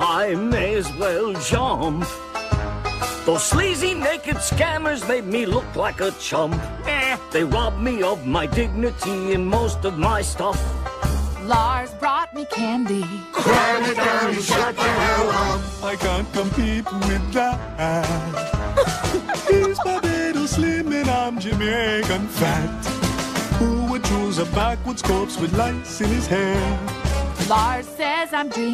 I may as well jump. Those sleazy naked scammers made me look like a chump. They robbed me of my dignity and most of my stuff. Lars brought me candy. Cram it down and shut the hell up. I can't compete with that. He's Barbados slim and I'm Jamaican fat. Who would choose a backwards corpse with lice in his hair? Lars says I'm dreaming.